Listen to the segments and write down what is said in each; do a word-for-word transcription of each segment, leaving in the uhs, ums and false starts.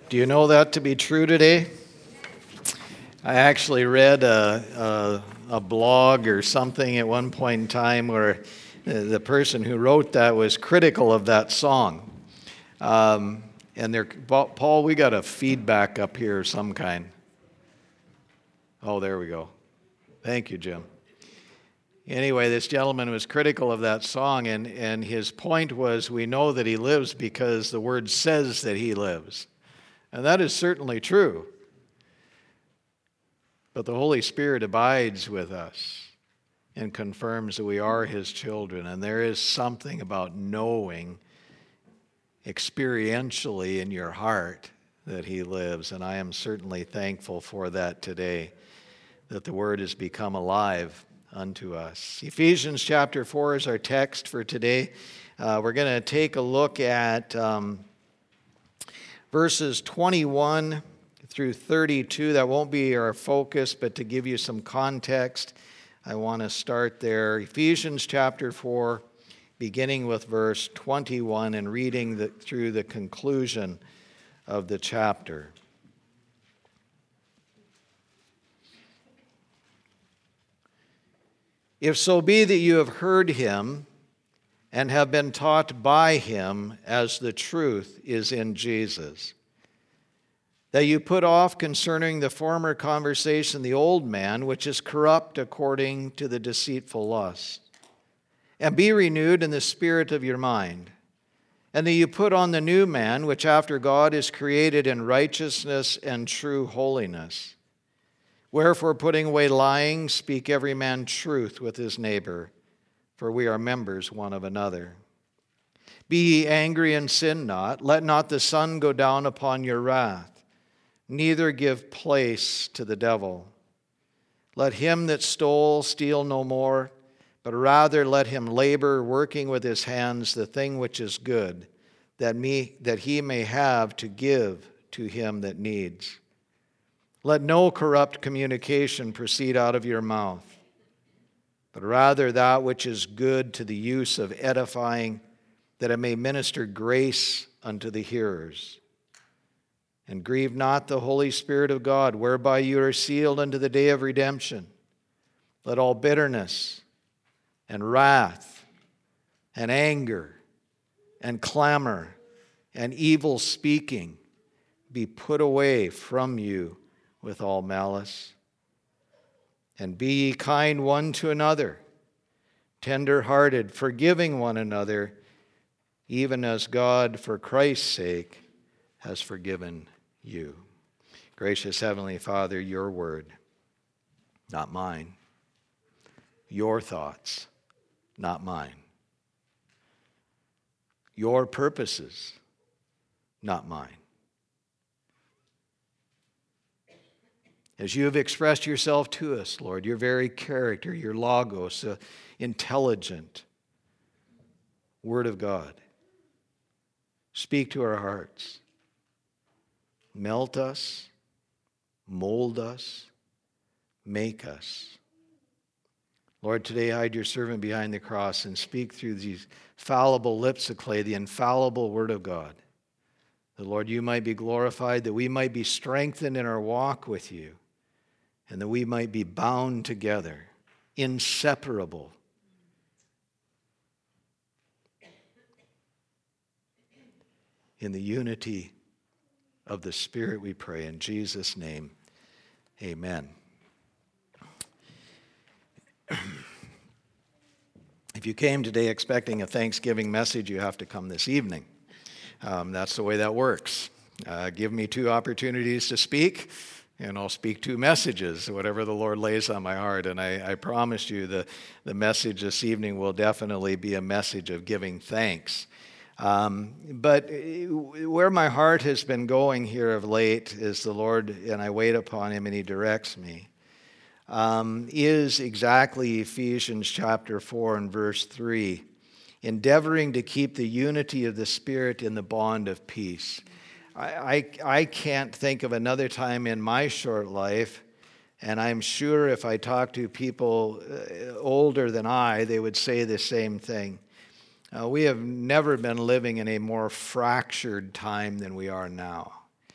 Do you know that to be true today? I actually read a, a, a blog or something at one point in time where the person who wrote that was critical of that song. Um, and they're, Paul, we got a feedback up here of some kind. Oh, there we go. Thank you, Jim. Anyway, this gentleman was critical of that song, and, and his point was, we know that he lives because the word says that he lives. And that is certainly true. But the Holy Spirit abides with us and confirms that we are his children. And there is something about knowing experientially in your heart that he lives. And I am certainly thankful for that today, that the word has become alive unto us. Ephesians chapter four is our text for today. Uh, we're going to take a look at um, verses twenty-one through thirty-two. That won't be our focus, but to give you some context, I want to start there. Ephesians chapter four, beginning with verse twenty-one and reading the, through the conclusion of the chapter. If so be that you have heard him and have been taught by him as the truth is in Jesus, that you put off concerning the former conversation the old man, which is corrupt according to the deceitful lust, and be renewed in the spirit of your mind, and that you put on the new man, which after God is created in righteousness and true holiness. Wherefore, putting away lying, speak every man truth with his neighbor, for we are members one of another. Be ye angry and sin not. Let not the sun go down upon your wrath, neither give place to the devil. Let him that stole steal no more, but rather let him labor, working with his hands the thing which is good, that, me, that he may have to give to him that needs. Let no corrupt communication proceed out of your mouth, but rather that which is good to the use of edifying, that it may minister grace unto the hearers. And grieve not the Holy Spirit of God, whereby you are sealed unto the day of redemption. Let all bitterness and wrath and anger and clamor and evil speaking be put away from you with all malice. And be ye kind one to another, tender-hearted, forgiving one another, even as God, for Christ's sake, has forgiven you. Gracious Heavenly Father, your word, not mine. Your thoughts, not mine. Your purposes, not mine. As you have expressed yourself to us, Lord, your very character, your logos, uh, intelligent Word of God, speak to our hearts. Melt us, mold us, make us. Lord, today hide your servant behind the cross and speak through these fallible lips of clay, the infallible Word of God. That, Lord, you might be glorified, that we might be strengthened in our walk with you, and that we might be bound together, inseparable. In the unity of the Spirit we pray. In Jesus' name, amen. If you came today expecting a Thanksgiving message, you have to come this evening. Um, that's the way that works. Uh, give me two opportunities to speak, and I'll speak two messages, whatever the Lord lays on my heart. And I, I promise you the, the message this evening will definitely be a message of giving thanks. Um, but where my heart has been going here of late is the Lord, and I wait upon him and he directs me, um, is exactly Ephesians chapter four and verse three, endeavoring to keep the unity of the Spirit in the bond of peace. I, I, I can't think of another time in my short life, and I'm sure if I talk to people uh, older than I, they would say the same thing. Uh, we have never been living in a more fractured time than we are now.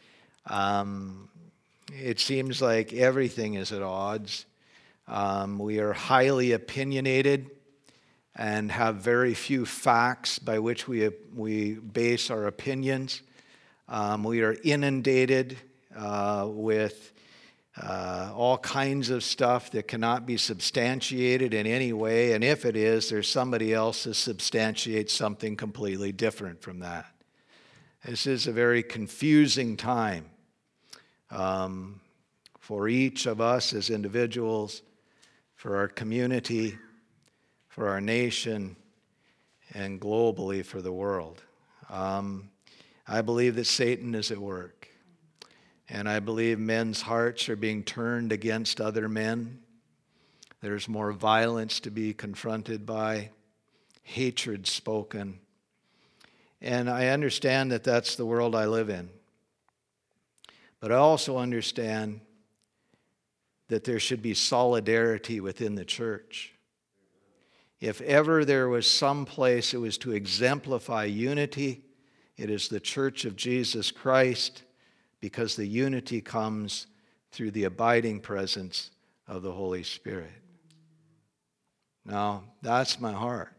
Um, it seems like everything is at odds. Um, we are highly opinionated and have very few facts by which we, we base our opinions. Um, we are inundated uh, with uh, all kinds of stuff that cannot be substantiated in any way, and if it is, there's somebody else that substantiates something completely different from that. This is a very confusing time um, for each of us as individuals, for our community, for our nation, and globally for the world. Um, I believe that Satan is at work, and I believe men's hearts are being turned against other men. There's more violence to be confronted by, hatred spoken, and I understand that that's the world I live in. But I also understand that there should be solidarity within the church. If ever there was some place it was to exemplify unity, it is the Church of Jesus Christ, because the unity comes through the abiding presence of the Holy Spirit. Now, that's my heart.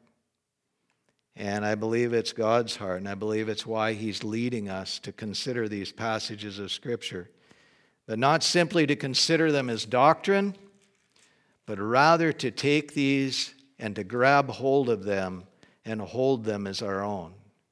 And I believe it's God's heart, and I believe it's why He's leading us to consider these passages of Scripture. But not simply to consider them as doctrine, but rather to take these and to grab hold of them and hold them as our own.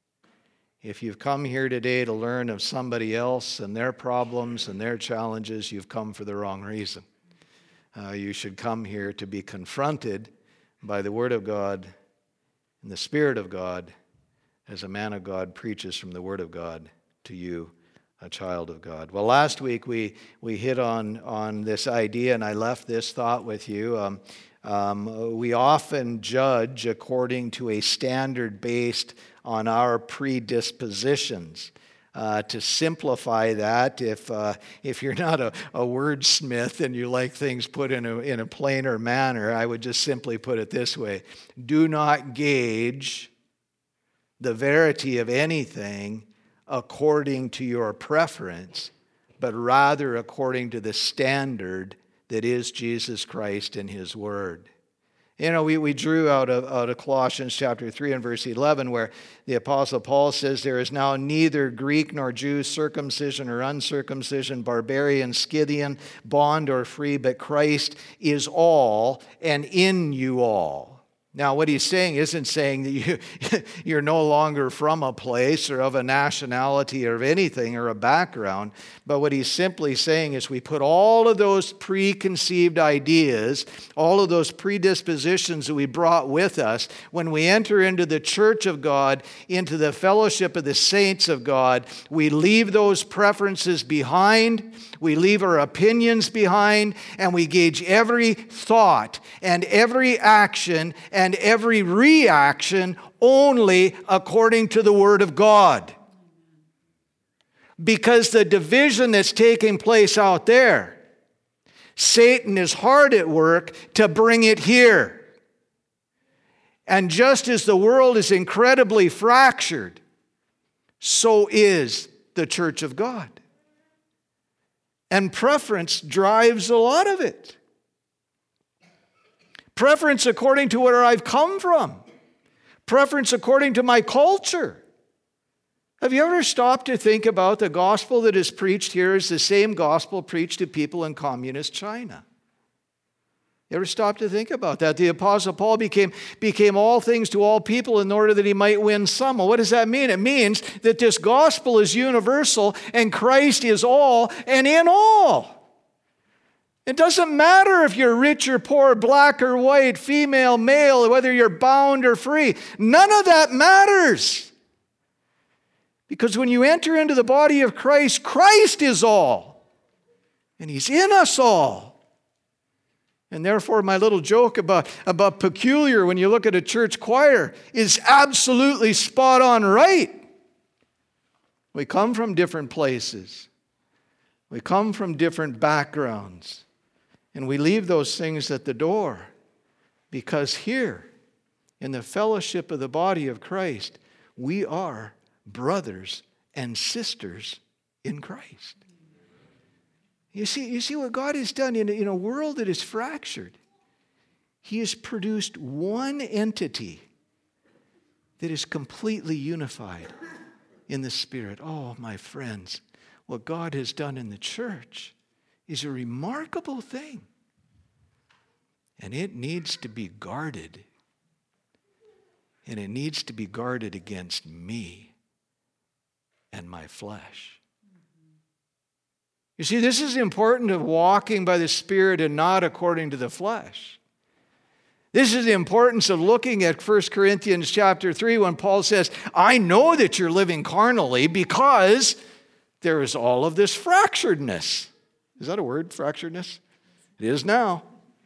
If you've come here today to learn of somebody else and their problems and their challenges, you've come for the wrong reason. Uh, you should come here to be confronted by the Word of God and the Spirit of God as a man of God preaches from the Word of God to you, a child of God. Well, last week we, we hit on, on this idea, and I left this thought with you. Um, um, we often judge according to a standard based on our predispositions. Uh, to simplify that, if uh, if you're not a, a wordsmith and you like things put in a, in a plainer manner, I would just simply put it this way. Do not gauge the verity of anything according to your preference, but rather according to the standard that is Jesus Christ and His Word. You know, we, we drew out of, out of Colossians chapter three and verse eleven, where the Apostle Paul says, there is now neither Greek nor Jew, circumcision or uncircumcision, barbarian, Scythian, bond or free, but Christ is all and in you all. Now, what he's saying isn't saying that you, you're no longer from a place or of a nationality or of anything or a background, but what he's simply saying is we put all of those preconceived ideas, all of those predispositions that we brought with us when we enter into the church of God, into the fellowship of the saints of God, we leave those preferences behind, we leave our opinions behind, and we gauge every thought and every action and and every reaction only according to the Word of God. Because the division that's taking place out there, Satan is hard at work to bring it here. And just as the world is incredibly fractured, so is the church of God. And preference drives a lot of it. Preference according to where I've come from. Preference according to my culture. Have you ever stopped to think about the gospel that is preached here is the same gospel preached to people in communist China? You ever stop to think about that? The Apostle Paul became, became all things to all people in order that he might win some. Well, what does that mean? It means that this gospel is universal and Christ is all and in all. It doesn't matter if you're rich or poor, black or white, female, male, whether you're bound or free. None of that matters. Because when you enter into the body of Christ, Christ is all. And He's in us all. And therefore, my little joke about, about peculiar when you look at a church choir is absolutely spot on right. We come from different places. We come from different backgrounds. And we leave those things at the door because here, in the fellowship of the body of Christ, we are brothers and sisters in Christ. You see, you see what God has done in, in a world that is fractured. He has produced one entity that is completely unified in the Spirit. Oh, my friends, what God has done in the church is a remarkable thing. And it needs to be guarded. And it needs to be guarded against me and my flesh. You see, this is important of walking by the Spirit and not according to the flesh. This is the importance of looking at First Corinthians chapter three when Paul says, I know that you're living carnally because there is all of this fracturedness. Is that a word, fracturedness? It is now.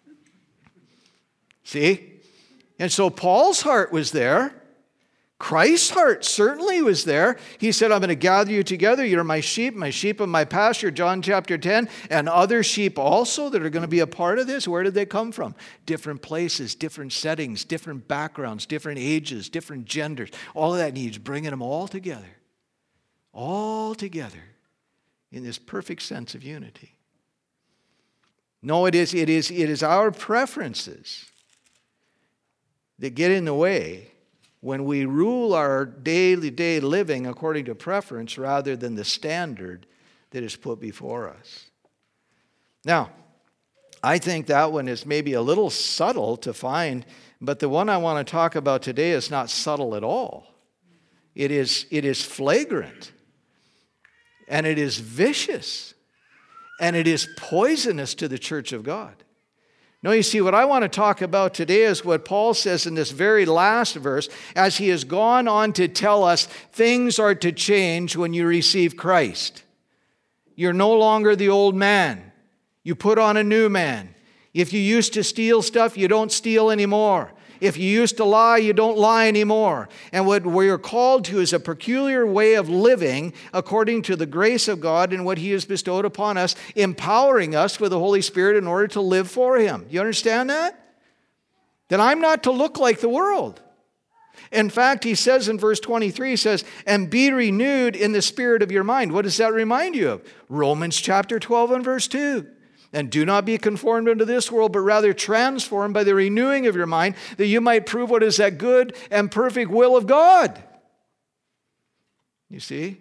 See? And so Paul's heart was there. Christ's heart certainly was there. He said, I'm going to gather you together. You're my sheep, my sheep of my pasture, John chapter ten, and other sheep also that are going to be a part of this. Where did they come from? Different places, different settings, different backgrounds, different ages, different genders. All of that needs bringing them all together. All together in this perfect sense of unity. No, it is, it is, it is our preferences that get in the way when we rule our daily day living according to preference rather than the standard that is put before us. Now, I think that one is maybe a little subtle to find, but the one I want to talk about today is not subtle at all. It is, it is flagrant, and it is vicious, and it is poisonous to the church of God. No, you see, what I want to talk about today is what Paul says in this very last verse, as he has gone on to tell us things are to change when you receive Christ. You're no longer the old man. You put on a new man. If you used to steal stuff, you don't steal anymore. If you used to lie, you don't lie anymore. And what we're called to is a peculiar way of living according to the grace of God and what He has bestowed upon us, empowering us with the Holy Spirit in order to live for Him. You understand that? That I'm not to look like the world. In fact, he says in verse twenty-three, he says, and be renewed in the spirit of your mind. What does that remind you of? Romans chapter twelve and verse two. And do not be conformed into this world, but rather transformed by the renewing of your mind, that you might prove what is that good and perfect will of God. You see?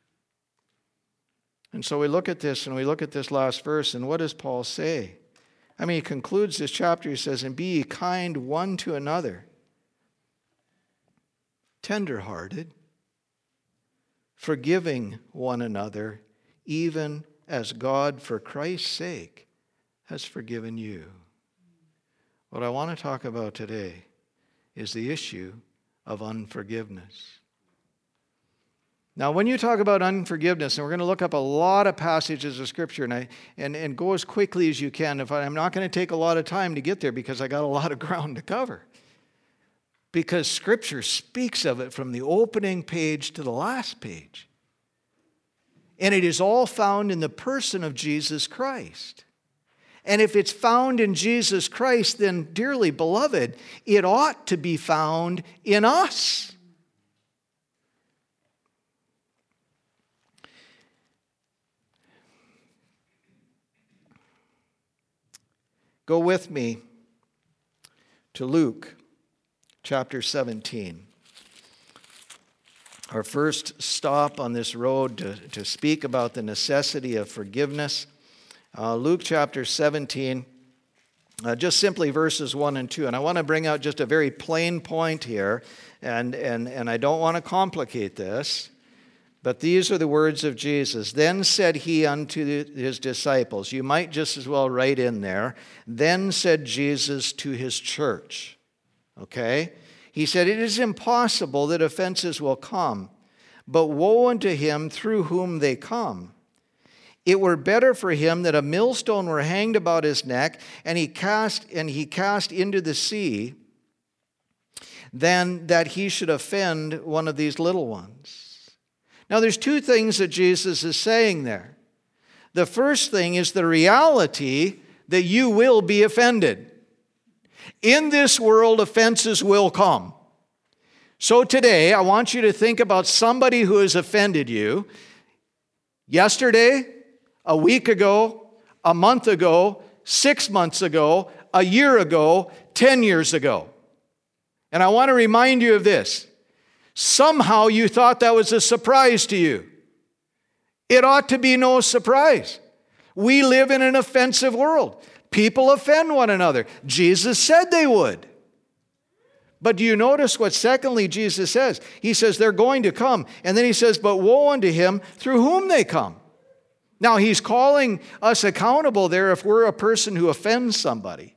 And so we look at this, and we look at this last verse, and what does Paul say? I mean, he concludes this chapter, he says, and be ye kind one to another, tender-hearted, forgiving one another, even as God, for Christ's sake, has forgiven you. What I want to talk about today is the issue of unforgiveness. Now, when you talk about unforgiveness, and we're going to look up a lot of passages of Scripture, and, I, and, and go as quickly as you can. If I, I'm not going to take a lot of time to get there because I got a lot of ground to cover. Because Scripture speaks of it from the opening page to the last page. And it is all found in the person of Jesus Christ. And if it's found in Jesus Christ, then, dearly beloved, it ought to be found in us. Go with me to Luke chapter seventeen. Our first stop on this road to, to speak about the necessity of forgiveness. Uh, Luke chapter seventeen, uh, just simply verses one and two. And I want to bring out just a very plain point here, and, and, and I don't want to complicate this, but these are the words of Jesus. Then said he unto his disciples, you might just as well write in there, then said Jesus to his church, okay? He said, it is impossible that offenses will come, but woe unto him through whom they come. It were better for him that a millstone were hanged about his neck, and he cast and he cast into the sea, than that he should offend one of these little ones. Now, there's two things that Jesus is saying there. The first thing is the reality that you will be offended. In this world, offenses will come. So today, I want you to think about somebody who has offended you yesterday, a week ago, a month ago, six months ago, a year ago, ten years ago. And I want to remind you of this. Somehow you thought that was a surprise to you. It ought to be no surprise. We live in an offensive world. People offend one another. Jesus said they would. But do you notice what secondly Jesus says? He says they're going to come. And then he says, but woe unto him through whom they come. Now he's calling us accountable there if we're a person who offends somebody.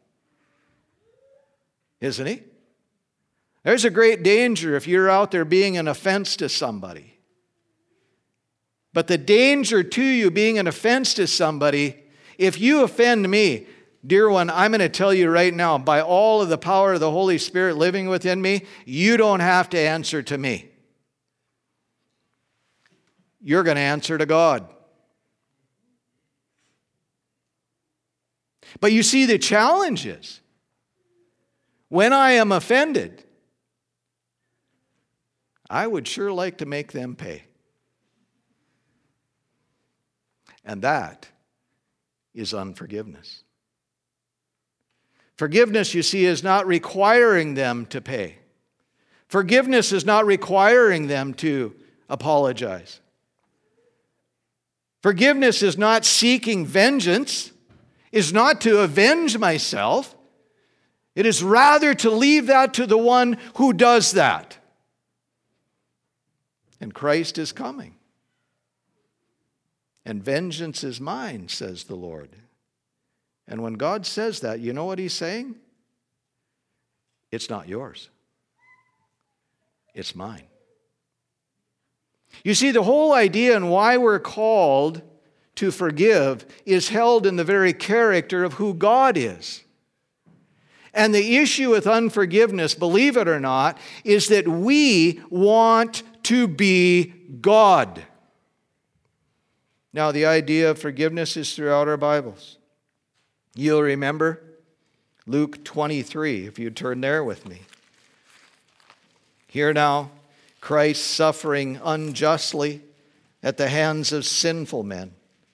Isn't he? There's a great danger if you're out there being an offense to somebody. But the danger to you being an offense to somebody, if you offend me, dear one, I'm going to tell you right now, by all of the power of the Holy Spirit living within me, you don't have to answer to me. You're going to answer to God. But you see, the challenge is, when I am offended, I would sure like to make them pay. And that is unforgiveness. Forgiveness, you see, is not requiring them to pay. Forgiveness is not requiring them to apologize. Forgiveness is not seeking vengeance, is not to avenge myself. It is rather to leave that to the one who does that. And Christ is coming. And vengeance is mine, says the Lord. And when God says that, you know what he's saying? It's not yours. It's mine. You see, the whole idea and why we're called to forgive is held in the very character of who God is. And the issue with unforgiveness, believe it or not, is that we want to be God. Now, the idea of forgiveness is throughout our Bibles. You'll remember Luke twenty-three, if you turn there with me. Here now, Christ suffering unjustly at the hands of sinful men.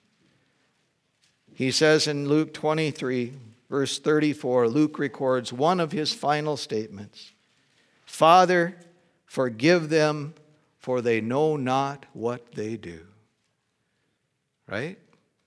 He says in Luke twenty-three, verse thirty-four, Luke records one of his final statements. Father, forgive them, for they know not what they do. Right?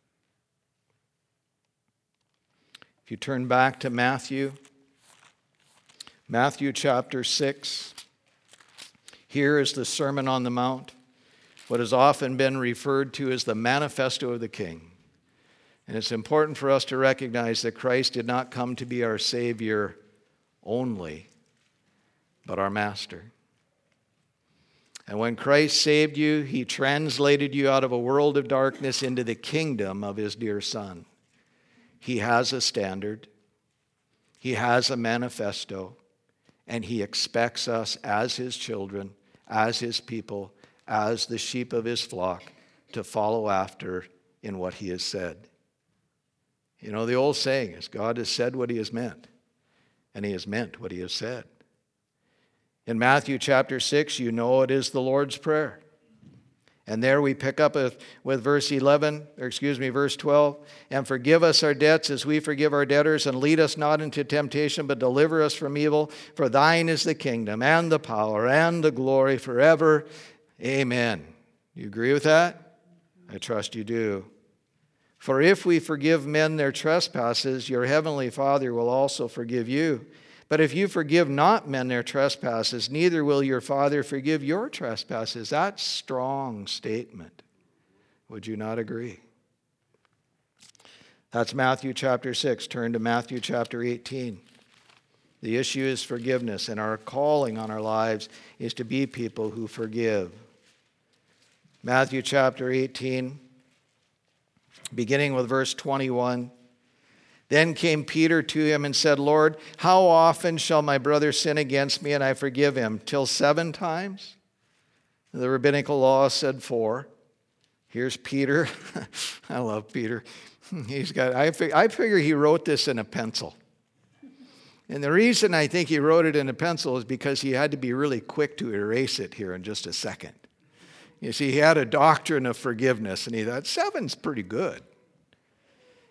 If you turn back to Matthew, Matthew chapter six, here is the Sermon on the Mount, what has often been referred to as the Manifesto of the King. And it's important for us to recognize that Christ did not come to be our Savior only, but our Master. And when Christ saved you, he translated you out of a world of darkness into the kingdom of his dear Son. He has a standard. He has a manifesto. And he expects us as his children, as his people, as the sheep of his flock, to follow after in what he has said. You know, the old saying is, God has said what he has meant, and he has meant what he has said. In Matthew chapter six, you know it is the Lord's Prayer. And there we pick up with, with verse eleven, or excuse me, verse twelve. And forgive us our debts as we forgive our debtors, and lead us not into temptation, but deliver us from evil. For thine is the kingdom, and the power, and the glory forever. Amen. You agree with that? I trust you do. For if we forgive men their trespasses, your heavenly Father will also forgive you. But if you forgive not men their trespasses, neither will your Father forgive your trespasses. That's a strong statement. Would you not agree? That's Matthew chapter six. Turn to Matthew chapter eighteen. The issue is forgiveness, and our calling on our lives is to be people who forgive. Matthew chapter eighteen, beginning with verse twenty-one. Then came Peter to him and said, Lord, how often shall my brother sin against me and I forgive him? Till seven times? The rabbinical law said four. Here's Peter. I love Peter. He's got. I, fig, I figure he wrote this in a pencil. And the reason I think he wrote it in a pencil is because he had to be really quick to erase it here in just a second. You see, he had a doctrine of forgiveness, and he thought, seven's pretty good.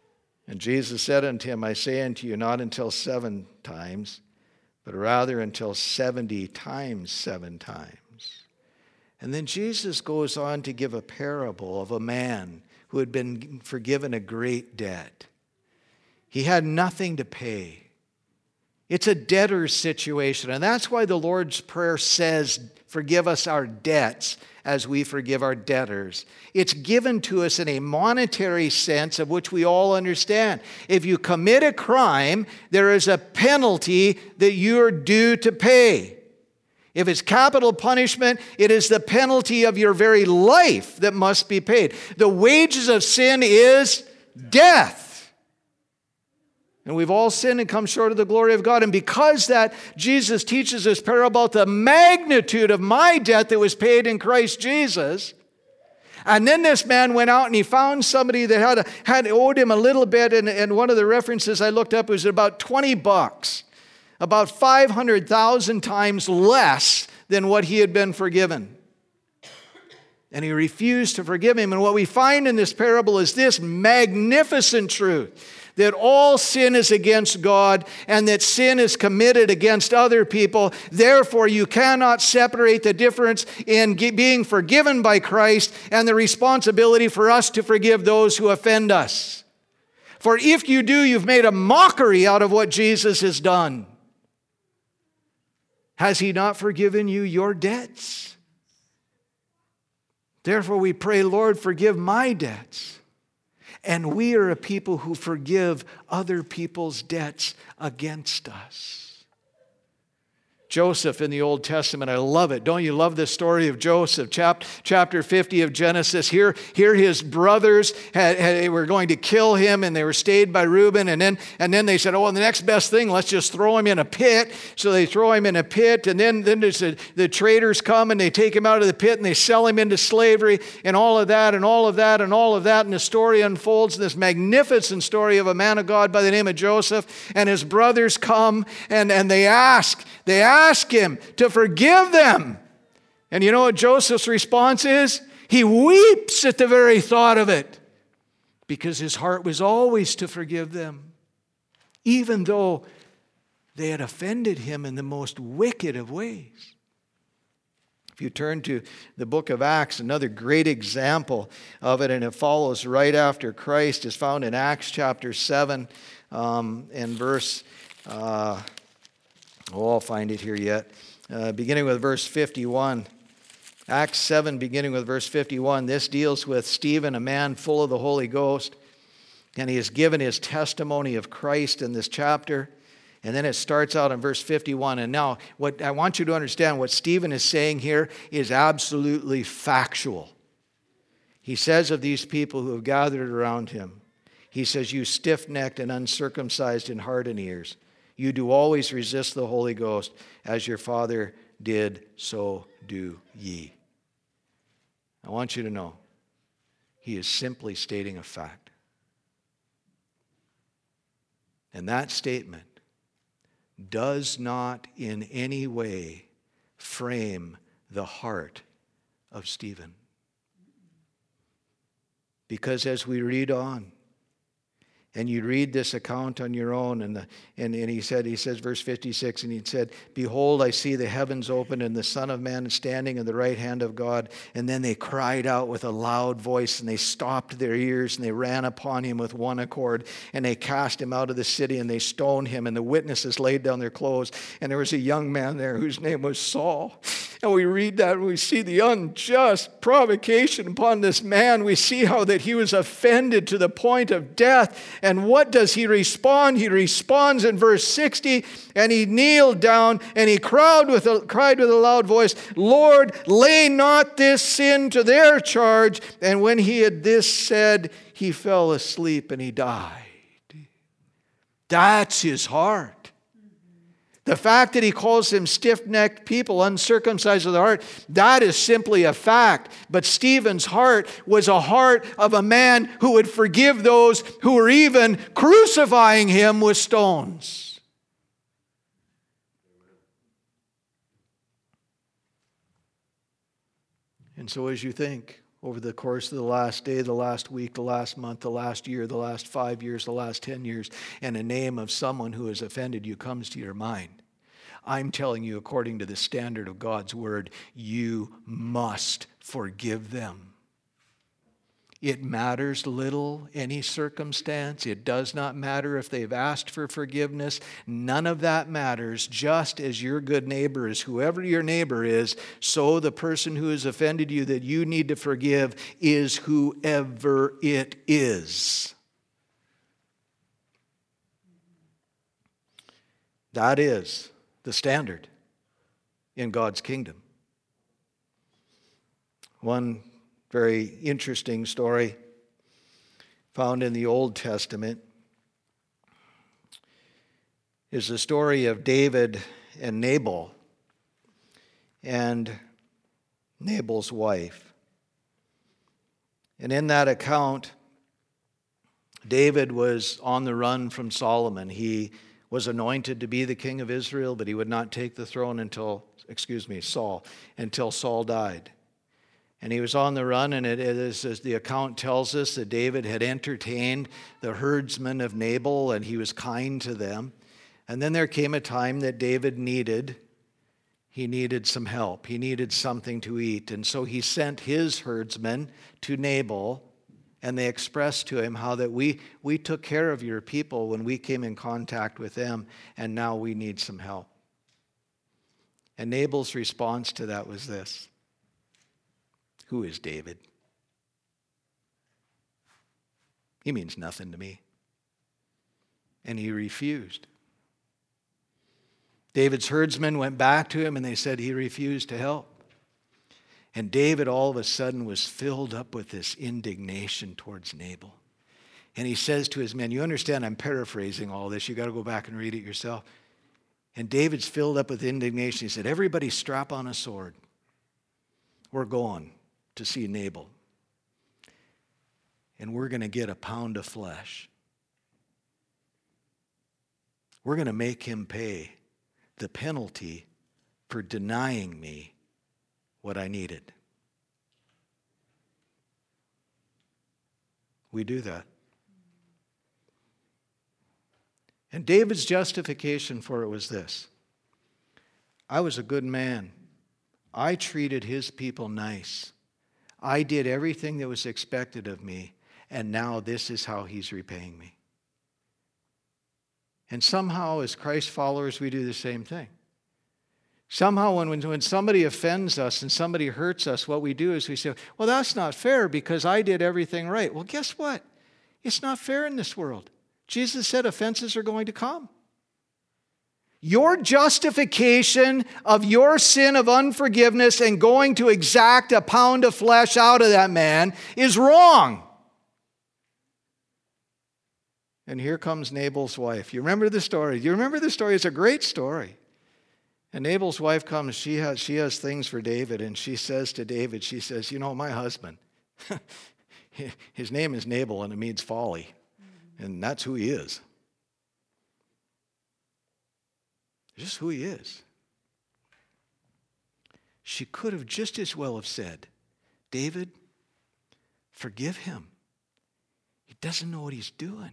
And Jesus said unto him, I say unto you, not until seven times, but rather until seventy times seven times. And then Jesus goes on to give a parable of a man who had been forgiven a great debt. He had nothing to pay. It's a debtor's situation, and that's why the Lord's Prayer says, forgive us our debts as we forgive our debtors. It's given to us in a monetary sense of which we all understand. If you commit a crime, there is a penalty that you're due to pay. If it's capital punishment, it is the penalty of your very life that must be paid. The wages of sin is death. And we've all sinned and come short of the glory of God. And because that, Jesus teaches this parable about the magnitude of my debt that was paid in Christ Jesus. And then this man went out and he found somebody that had, a, had owed him a little bit. And, and one of the references I looked up was about twenty bucks. About five hundred thousand times less than what he had been forgiven. And he refused to forgive him. And what we find in this parable is this magnificent truth: that all sin is against God and that sin is committed against other people. Therefore, you cannot separate the difference in being forgiven by Christ and the responsibility for us to forgive those who offend us. For if you do, you've made a mockery out of what Jesus has done. Has he not forgiven you your debts? Therefore, we pray, Lord, forgive my debts. And we are a people who forgive other people's debts against us. Joseph in the Old Testament, I love it. Don't you love the story of Joseph? Chap- chapter fifty of Genesis. Here, here his brothers had, had, were going to kill him, and they were stayed by Reuben. And then, and then they said, oh, the next best thing, let's just throw him in a pit. So they throw him in a pit. And then, then there's a, the traders come, and they take him out of the pit, and they sell him into slavery, and all of that, and all of that, and all of that. And the story unfolds, this magnificent story of a man of God by the name of Joseph. And his brothers come, and, and they ask, they ask, Ask him to forgive them. And you know what Joseph's response is? He weeps at the very thought of it, because his heart was always to forgive them, even though they had offended him in the most wicked of ways. If you turn to the book of Acts, another great example of it, and it follows right after Christ, is found in Acts chapter seven um, and verse uh, Oh, I'll find it here yet. Uh, beginning with verse fifty-one. Acts seven, beginning with verse fifty-one. This deals with Stephen, a man full of the Holy Ghost. And he has given his testimony of Christ in this chapter. And then it starts out in verse fifty-one. And now, what I want you to understand, what Stephen is saying here is absolutely factual. He says of these people who have gathered around him, he says, you stiff-necked and uncircumcised in heart and ears, you do always resist the Holy Ghost, as your father did, so do ye. I want you to know, he is simply stating a fact. And that statement does not in any way frame the heart of Stephen. Because as we read on, and you read this account on your own, and, the, and, and he said, he says, verse fifty-six, and he said, behold, I see the heavens open and the Son of Man standing in the right hand of God. And then they cried out with a loud voice, and they stopped their ears, and they ran upon him with one accord, and they cast him out of the city, and they stoned him, and the witnesses laid down their clothes. And there was a young man there whose name was Saul. And we read that, and we see the unjust provocation upon this man. We see how that he was offended to the point of death. And what does he respond? He responds in verse sixty, and he kneeled down, and he cried with a, cried with a loud voice, Lord, lay not this sin to their charge. And when he had this said, he fell asleep and he died. That's his heart. The fact that he calls them stiff-necked people, uncircumcised of the heart, that is simply a fact. But Stephen's heart was a heart of a man who would forgive those who were even crucifying him with stones. And so as you think, over the course of the last day, the last week, the last month, the last year, the last five years, the last ten years, and a name of someone who has offended you comes to your mind, I'm telling you, according to the standard of God's word, you must forgive them. It matters little, any circumstance. It does not matter if they've asked for forgiveness. None of that matters. Just as your good neighbor is whoever your neighbor is, so the person who has offended you that you need to forgive is whoever it is. That is the standard in God's kingdom. One very interesting story found in the Old Testament is the story of David and Nabal and Nabal's wife. And in that account, David was on the run from Solomon. He was anointed to be the king of Israel, but he would not take the throne until, excuse me, Saul, until Saul died. And he was on the run, and it is, as the account tells us, that David had entertained the herdsmen of Nabal, and he was kind to them. And then there came a time that David needed, he needed some help. He needed something to eat. And so he sent his herdsmen to Nabal, and they expressed to him how that we, we took care of your people when we came in contact with them, and now we need some help. And Nabal's response to that was this: who is David? He means nothing to me. And he refused. David's herdsmen went back to him and they said he refused to help. And David all of a sudden was filled up with this indignation towards Nabal. And he says to his men, you understand I'm paraphrasing all this. You got to go back and read it yourself. And David's filled up with indignation. He said, everybody strap on a sword. We're going to see Nabal. And we're going to get a pound of flesh. We're going to make him pay the penalty for denying me what I needed. We do that. And David's justification for it was this: I was a good man. I treated his people nice. I did everything that was expected of me, and now this is how he's repaying me. And somehow, as Christ followers, we do the same thing. Somehow, when, when somebody offends us and somebody hurts us, what we do is we say, well, that's not fair because I did everything right. Well, guess what? It's not fair in this world. Jesus said offenses are going to come. Your justification of your sin of unforgiveness and going to exact a pound of flesh out of that man is wrong. And here comes Nabal's wife. You remember the story? You remember the story? It's a great story. And Nabal's wife comes. She has, she has things for David. And she says to David, she says, you know, my husband, his name is Nabal and it means folly. And that's who he is. Just who he is. She could have just as well have said, David, forgive him. He doesn't know what he's doing.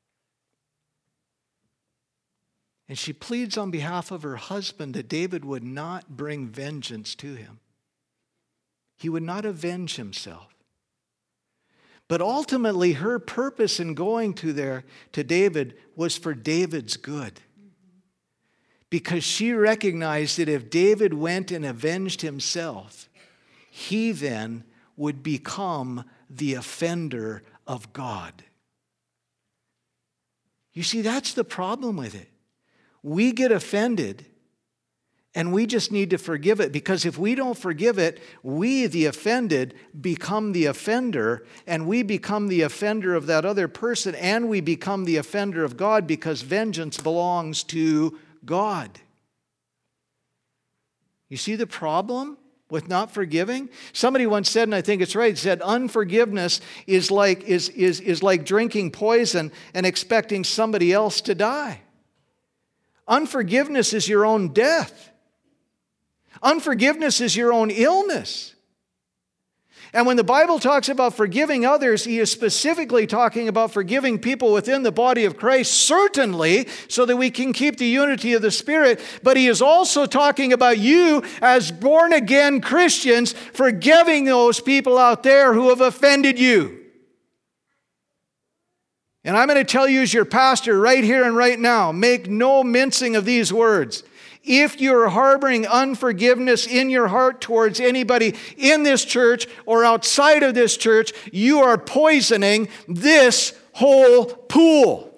And she pleads on behalf of her husband that David would not bring vengeance to him. He would not avenge himself. But ultimately, her purpose in going to there to David was for David's good. Because she recognized that if David went and avenged himself, he then would become the offender of God. You see, that's the problem with it. We get offended and we just need to forgive it, because if we don't forgive it, we, the offended, become the offender, and we become the offender of that other person, and we become the offender of God, because vengeance belongs to God. You see the problem with not forgiving? Somebody once said, and I think it's right, said unforgiveness is like, is, is, is like drinking poison and expecting somebody else to die. Unforgiveness is your own death. Unforgiveness is your own illness. And when the Bible talks about forgiving others, he is specifically talking about forgiving people within the body of Christ, certainly, so that we can keep the unity of the Spirit. But he is also talking about you as born-again Christians forgiving those people out there who have offended you. And I'm going to tell you as your pastor right here and right now, make no mincing of these words. If you're harboring unforgiveness in your heart towards anybody in this church or outside of this church, you are poisoning this whole pool.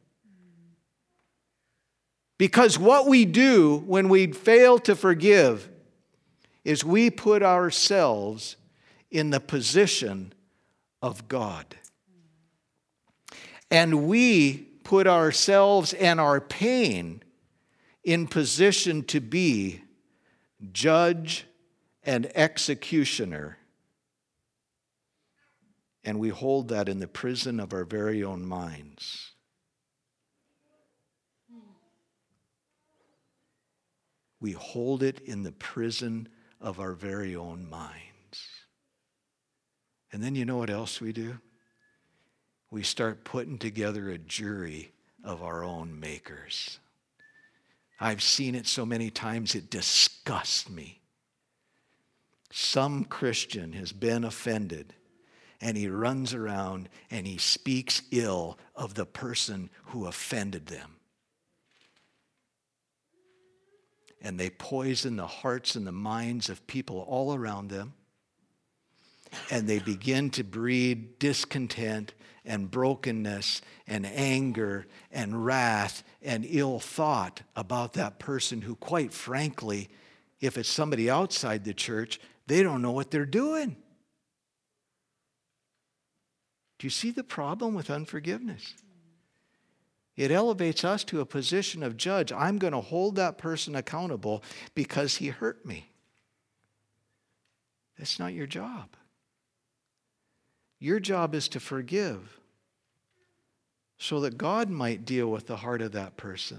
Because what we do when we fail to forgive is we put ourselves in the position of God. And we put ourselves and our pain in position to be judge and executioner. And we hold that in the prison of our very own minds. We hold it in the prison of our very own minds. And then you know what else we do? We start putting together a jury of our own makers. I've seen it so many times, it disgusts me. Some Christian has been offended, and he runs around and he speaks ill of the person who offended them. And they poison the hearts and the minds of people all around them. And they begin to breed discontent and brokenness and anger and wrath and ill thought about that person who, quite frankly, if it's somebody outside the church, they don't know what they're doing. Do you see the problem with unforgiveness? It elevates us to a position of judge. I'm going to hold that person accountable because he hurt me. That's not your job. Your job is to forgive so that God might deal with the heart of that person.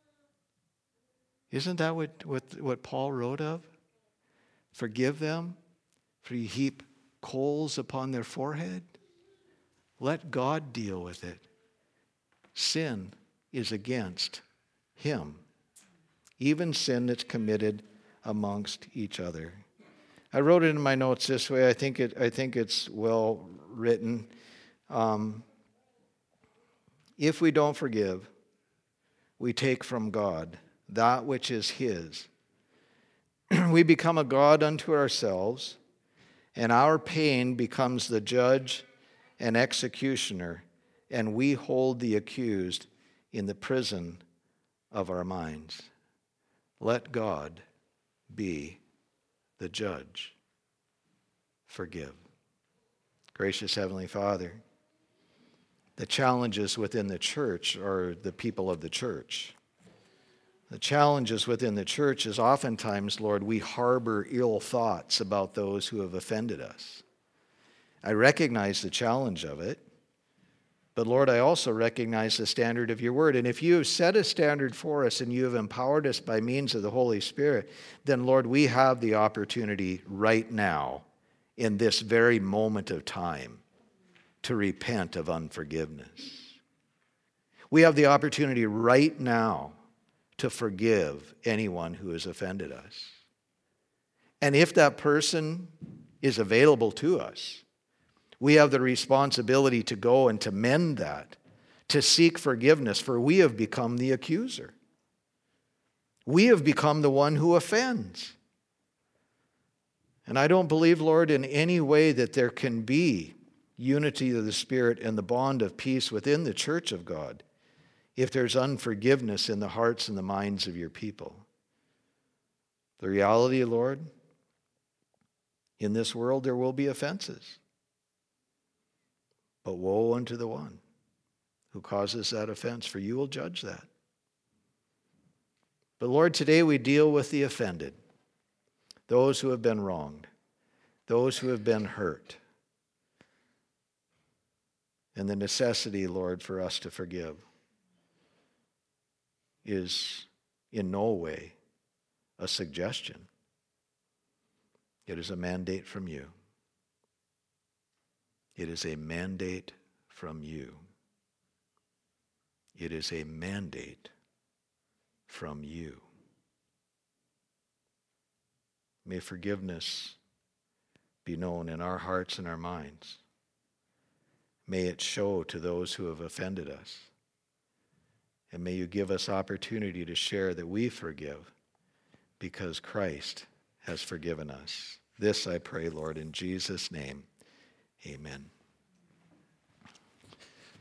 Isn't that what, what, what Paul wrote of? Forgive them, for you heap coals upon their forehead. Let God deal with it. Sin is against him, even sin that's committed amongst each other. I wrote it in my notes this way. I think it. I think it's well written. Um, if we don't forgive, we take from God that which is his. We become a god unto ourselves, and our pain becomes the judge and executioner, and we hold the accused in the prison of our minds. Let God be the judge. Forgive. Gracious Heavenly Father, the challenges within the church are the people of the church. The challenges within the church is oftentimes, Lord, we harbor ill thoughts about those who have offended us. I recognize the challenge of it, but Lord, I also recognize the standard of your word. And if you have set a standard for us and you have empowered us by means of the Holy Spirit, then Lord, we have the opportunity right now, in this very moment of time, to repent of unforgiveness. We have the opportunity right now to forgive anyone who has offended us. And if that person is available to us, we have the responsibility to go and to mend that, to seek forgiveness, for we have become the accuser. We have become the one who offends. And I don't believe, Lord, in any way that there can be unity of the Spirit and the bond of peace within the church of God if there's unforgiveness in the hearts and the minds of your people. The reality, Lord, in this world there will be offenses. But woe unto the one who causes that offense, for you will judge that. But Lord, today we deal with the offended, those who have been wronged, those who have been hurt, and the necessity, Lord, for us to forgive is in no way a suggestion. It is a mandate from you. It is a mandate from you. It is a mandate from you. May forgiveness be known in our hearts and our minds. May it show to those who have offended us. And may you give us opportunity to share that we forgive because Christ has forgiven us. This I pray, Lord, in Jesus' name. Amen.